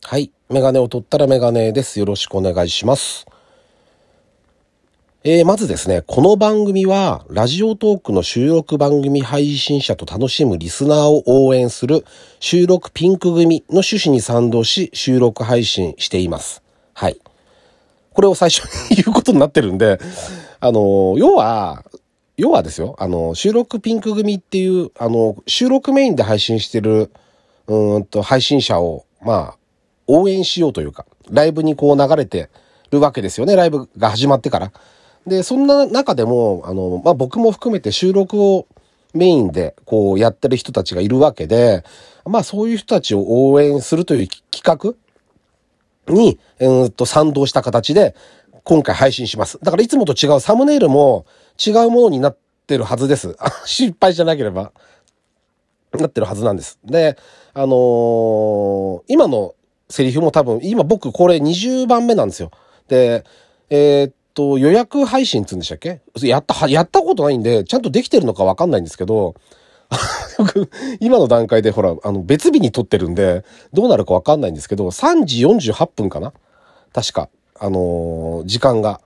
はい。メガネを取ったらメガネです。よろしくお願いします。まずですね、この番組は、ラジオトークの収録番組配信者と楽しむリスナーを応援する収録ピンク組の趣旨に賛同し、収録配信しています。はい。これを最初に言うことになってるんで、要はですよ、収録ピンク組っていう、収録メインで配信してる、配信者を、応援しようというか、ライブにこう流れてるわけですよね、ライブが始まってから。で、そんな中でも、僕も含めて収録をメインでこうやってる人たちがいるわけで、そういう人たちを応援するという企画に、賛同した形で今回配信します。だからいつもと違うサムネイルも違うものになってるはずです。失敗じゃなければ。なってるはずなんです。で、今のセリフも多分、今僕これ20番目なんですよ。で、予約配信って言うんでしたっけ？やったことないんで、ちゃんとできてるのかわかんないんですけど、今の段階でほら、別日に撮ってるんで、どうなるかわかんないんですけど、3時48分かな？確か。時間が。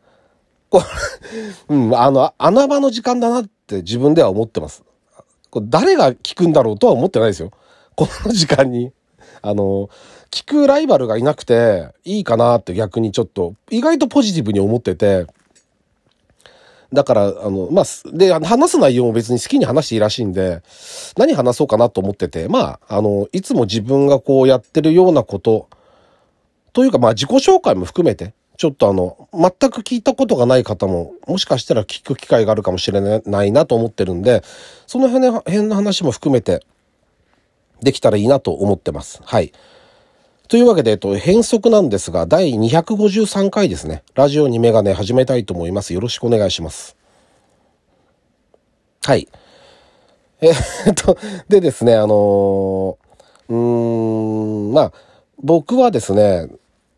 穴場の時間だなって自分では思ってます。誰が聞くんだろうとは思ってないですよ。この時間に。聞くライバルがいなくていいかなって逆にちょっと意外とポジティブに思ってて。だから、で、話す内容も別に好きに話していいらしいんで、何話そうかなと思ってて、いつも自分がこうやってるようなこと、というか自己紹介も含めて、ちょっと全く聞いたことがない方も、もしかしたら聞く機会があるかもしれないなと思ってるんで、その辺の話も含めて、できたらいいなと思ってます。はい。というわけで、変則なんですが、第253回ですね。ラジオにメガネ始めたいと思います。よろしくお願いします。はい。でですね、僕はですね、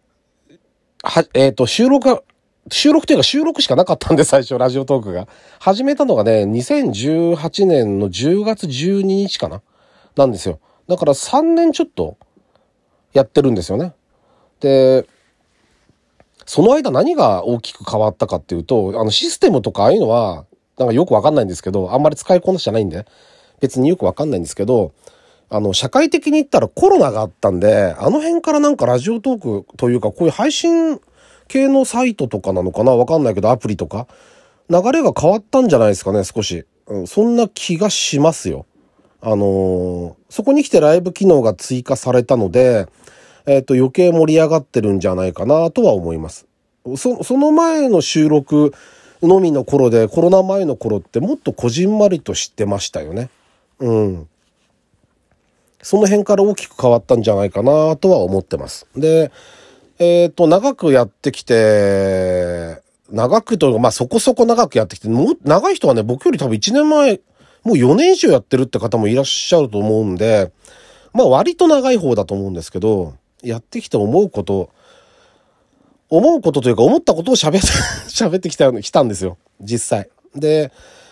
収録というか収録しかなかったんで、最初、ラジオトークが。始めたのがね、2018年の10月12日かななんですよ。だから3年ちょっとやってるんですよね。で、その間何が大きく変わったかっていうと、システムとかああいうのは、なんかよくわかんないんですけど、あんまり使いこなしてないんで、別によくわかんないんですけど、社会的に言ったらコロナがあったんで、あの辺からなんかラジオトークというか、こういう配信系のサイトとかなのかなわかんないけど、アプリとか、流れが変わったんじゃないですかね、少し。そんな気がしますよ。そこに来てライブ機能が追加されたので、余計盛り上がってるんじゃないかなとは思います。その前の収録のみの頃で、コロナ前の頃ってもっとこじんまりと知ってましたよね。うん。その辺から大きく変わったんじゃないかなとは思ってます。で、長くやってきて、長くというか、そこそこ長くやってきて、もう長い人はね、僕より多分1年前、もう4年以上やってるって方もいらっしゃると思うんで、割と長い方だと思うんですけど、やってきて思うことというか思ったことを喋ってきたんですよ。実際。で、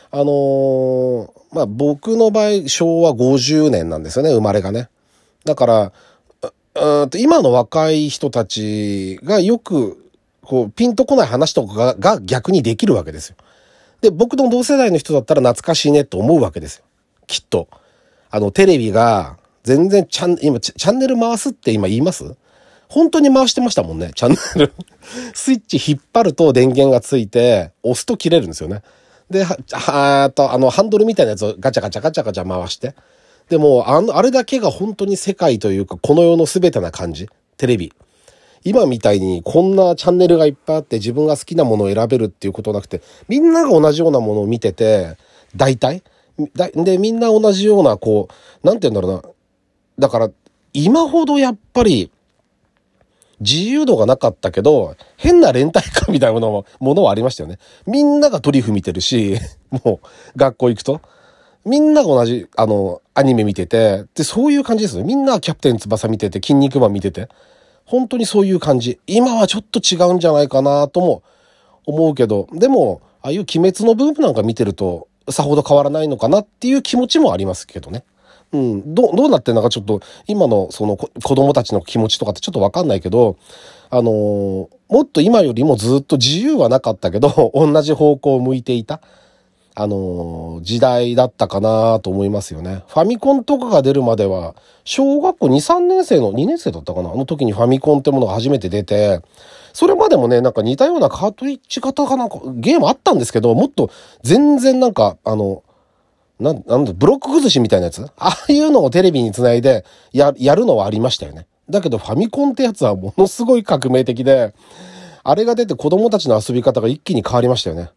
僕の場合、昭和50年なんですよね、生まれがね。だから、今の若い人たちがよく、ピンとこない話とかが逆にできるわけですよ。で、僕の同世代の人だったら懐かしいねと思うわけですよ。きっと。テレビが、全然チャンネル回すって今言います？本当に回してましたもんね、チャンネル。スイッチ引っ張ると電源がついて、押すと切れるんですよね。で、ハンドルみたいなやつをガチャガチャガチャガチャ回して。でも、あれだけが本当に世界というか、この世の全てな感じ。テレビ。今みたいにこんなチャンネルがいっぱいあって自分が好きなものを選べるっていうことなくて、みんなが同じようなものを見てて、大体。で、みんな同じような、なんて言うんだろうな。だから、今ほどやっぱり、自由度がなかったけど、変な連帯感みたいなものはありましたよね。みんながドリフ見てるし、もう、学校行くと。みんなが同じ、アニメ見てて、で、そういう感じですね。みんなキャプテン翼見てて、筋肉マン見てて。本当にそういう感じ。今はちょっと違うんじゃないかなとも思うけど、でも、ああいう鬼滅のブームなんか見てると、さほど変わらないのかなっていう気持ちもありますけどね。 どうなってんのかちょっと、今のその子供たちの気持ちとかってちょっとわかんないけど、もっと今よりもずっと自由はなかったけど、同じ方向を向いていた、時代だったかなと思いますよね。ファミコンとかが出るまでは、小学校2、3年生の、2年生だったかな、あの時にファミコンってものが初めて出て、それまでもね、なんか似たようなカートリッジ型かなんか、ゲームあったんですけど、もっと全然なんか、なんだ、ブロック崩しみたいなやつ、ああいうのをテレビにつないで、やるのはありましたよね。だけどファミコンってやつはものすごい革命的で、あれが出て子供たちの遊び方が一気に変わりましたよね。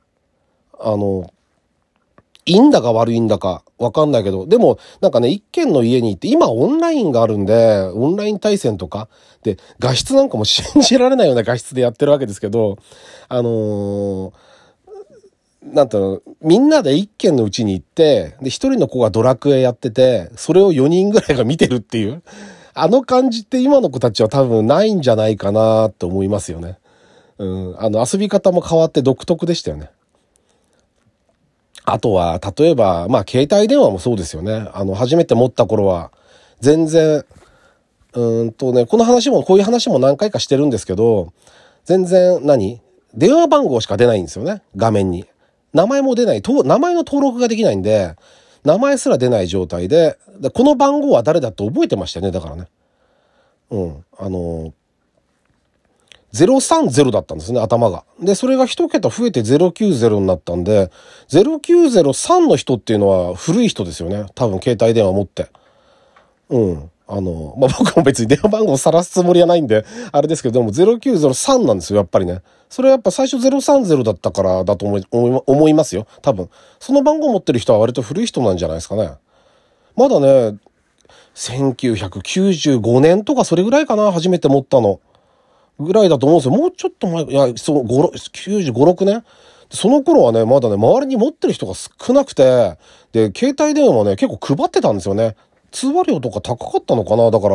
いいんだか悪いんだかわかんないけど、でもなんかね、一軒の家に行って、今オンラインがあるんで、オンライン対戦とか、で、画質なんかも信じられないような画質でやってるわけですけど、なんていうの、みんなで一軒のうちに行って、で、一人の子がドラクエやってて、それを4人ぐらいが見てるっていう、あの感じって今の子たちは多分ないんじゃないかなって思いますよね。遊び方も変わって独特でしたよね。あとは、例えば、まあ、携帯電話もそうですよね。初めて持った頃は、全然、こういう話も何回かしてるんですけど、全然電話番号しか出ないんですよね。画面に。名前も出ない。名前の登録ができないんで、名前すら出ない状態で、この番号は誰だって覚えてましたよね。だからね。030だったんですね、頭が。で、それが一桁増えて090になったんで、0903の人っていうのは古い人ですよね。多分携帯電話持って。僕も別に電話番号を晒すつもりはないんで、あれですけど、でも0903なんですよ、やっぱりね。それはやっぱ最初030だったからだと思いますよ、多分。その番号持ってる人は割と古い人なんじゃないですかね。まだね、1995年とかそれぐらいかな、初めて持ったの。ぐらいだと思うんですよ。もうちょっと前、95、6年その頃はね、まだね、周りに持ってる人が少なくて、で、携帯電話ね、結構配ってたんですよね。通話料とか高かったのかな、だから。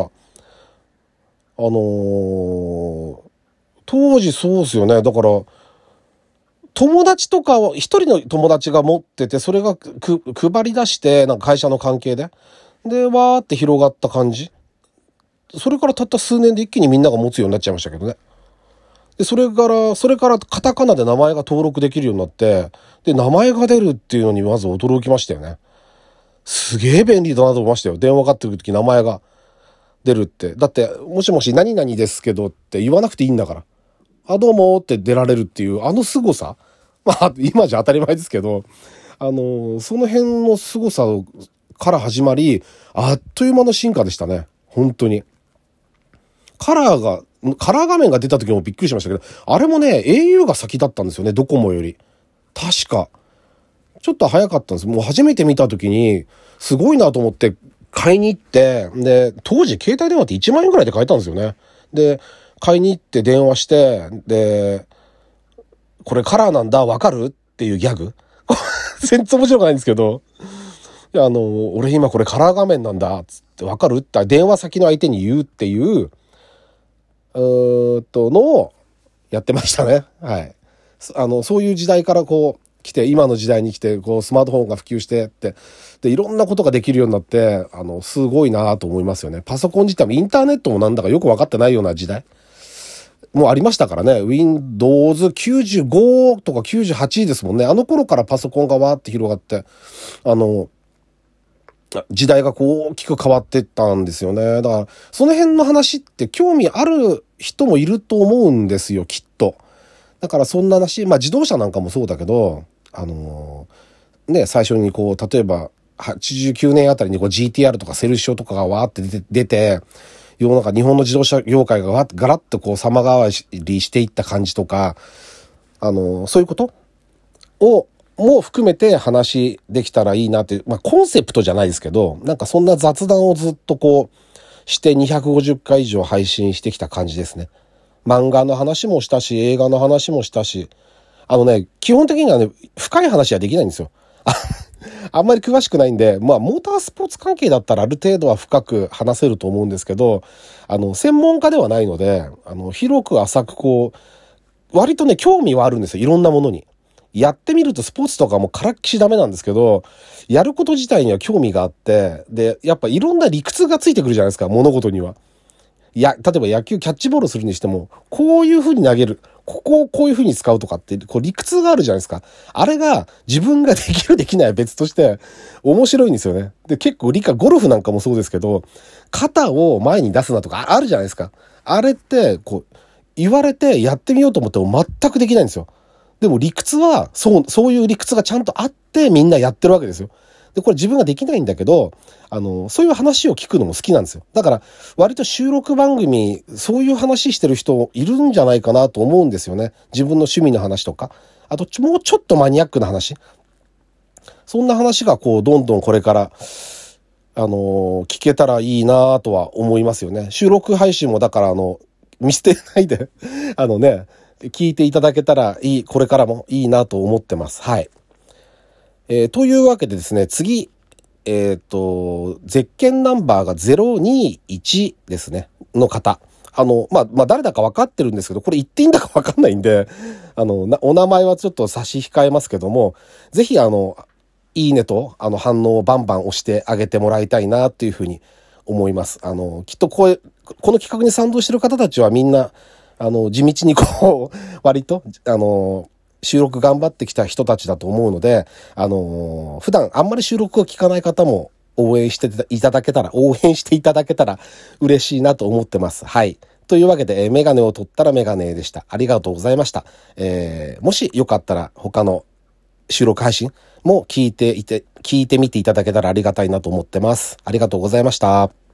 当時そうですよね。だから、友達とかは、一人の友達が持ってて、それが配り出して、なんか会社の関係で。で、わーって広がった感じ。それからたった数年で一気にみんなが持つようになっちゃいましたけどね。で、それからカタカナで名前が登録できるようになって、で、名前が出るっていうのにまず驚きましたよね。すげえ便利だなと思いましたよ。電話かかってくるとき名前が出るって。だって、もしもし何々ですけどって言わなくていいんだから。あ、どうもって出られるっていう、あの凄さ。まあ、今じゃ当たり前ですけど、その辺の凄さから始まり、あっという間の進化でしたね。本当に。カラー画面が出た時もびっくりしましたけど、あれもね、au が先だったんですよね、ドコモより。確か。ちょっと早かったんです。もう初めて見た時に、すごいなと思って買いに行って、で、当時携帯電話って1万円くらいで買えたんですよね。で、買いに行って電話して、で、これカラーなんだ、わかるっていうギャグ全然面白くないんですけど、俺今これカラー画面なんだ、つってわかるって電話先の相手に言うっていう、のをやってましたね。はい。そういう時代からこう来て、今の時代に来て、こうスマートフォンが普及してって、で、いろんなことができるようになって、すごいなと思いますよね。パソコン自体もインターネットもなんだかよくわかってないような時代もありましたからね。Windows 95とか98ですもんね。あの頃からパソコンがわーって広がって、時代がこう大きく変わっていったんですよね。だから、その辺の話って興味ある人もいると思うんですよ、きっと。だからそんな話、まあ自動車なんかもそうだけど、最初にこう、例えば、89年あたりにこう GTR とかセルシオとかがわーって出て、世の中日本の自動車業界がガラッとこう様変わりしていった感じとか、そういうことも含めて話できたらいいなっていう、まあコンセプトじゃないですけど、なんかそんな雑談をずっとこうして250回以上配信してきた感じですね。漫画の話もしたし、映画の話もしたし、基本的にはね、深い話はできないんですよ。あんまり詳しくないんで、まあ、モータースポーツ関係だったらある程度は深く話せると思うんですけど、専門家ではないので、広く浅くこう、割とね、興味はあるんですよ。いろんなものに。 やってみるとスポーツとかもからっきしダメなんですけど、やること自体には興味があって、で、やっぱいろんな理屈がついてくるじゃないですか、物事には。例えば野球キャッチボールするにしても、こういう風に投げる。ここをこういう風に使うとかって、こう理屈があるじゃないですか。あれが自分ができるできないは別として面白いんですよね。で、結構ゴルフなんかもそうですけど、肩を前に出すなとかあるじゃないですか。あれって、言われてやってみようと思っても全くできないんですよ。でも理屈は、そういう理屈がちゃんとあってみんなやってるわけですよ。で、これ自分ができないんだけど、そういう話を聞くのも好きなんですよ。だから、割と収録番組、そういう話してる人いるんじゃないかなと思うんですよね。自分の趣味の話とか。あと、もうちょっとマニアックな話。そんな話がどんどんこれから、聞けたらいいなとは思いますよね。収録配信もだから見捨てないで聞いていただけたらこれからもいいなと思ってます。はい。というわけでですね、次、ゼッケンナンバーが021ですね、の方。誰だか分かってるんですけど、これ言っていいんだか分かんないんで、お名前はちょっと差し控えますけども、ぜひいいねと、反応をバンバン押してあげてもらいたいなっていうふうに思います。きっとこの企画に賛同してる方たちはみんな、地道に割と、収録頑張ってきた人たちだと思うので、普段あんまり収録を聞かない方も応援していただけたら嬉しいなと思ってます。はい。というわけで、メガネを取ったらメガネでした。ありがとうございました。もしよかったら他の収録配信も聞いてみていただけたらありがたいなと思ってます。ありがとうございました。